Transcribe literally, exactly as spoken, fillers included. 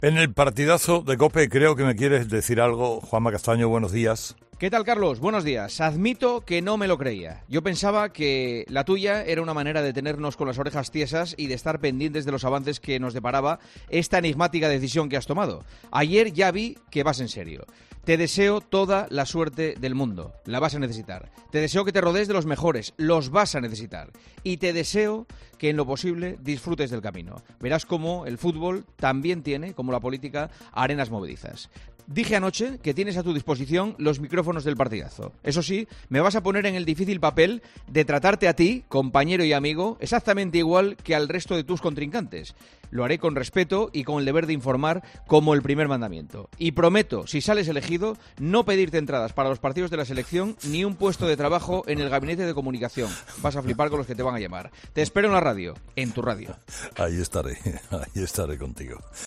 En el partidazo de COPE creo que me quieres decir algo. Juanma Castaño, buenos días. ¿Qué tal, Carlos? Buenos días. Admito que no me lo creía. Yo pensaba que la tuya era una manera de tenernos con las orejas tiesas y de estar pendientes de los avances que nos deparaba esta enigmática decisión que has tomado. Ayer ya vi que vas en serio. Te deseo toda la suerte del mundo. La vas a necesitar. Te deseo que te rodees de los mejores. Los vas a necesitar. Y te deseo que en lo posible disfrutes del camino. Verás cómo el fútbol también tiene, como la política, arenas movedizas. Dije anoche que tienes a tu disposición los micrófonos del partidazo. Eso sí, me vas a poner en el difícil papel de tratarte a ti, compañero y amigo, exactamente igual que al resto de tus contrincantes. Lo haré con respeto y con el deber de informar como el primer mandamiento. Y prometo, si sales elegido, no pedirte entradas para los partidos de la selección ni un puesto de trabajo en el gabinete de comunicación. Vas a flipar con los que te van a llamar. Te espero en la radio, en tu radio. Ahí estaré, ahí estaré contigo.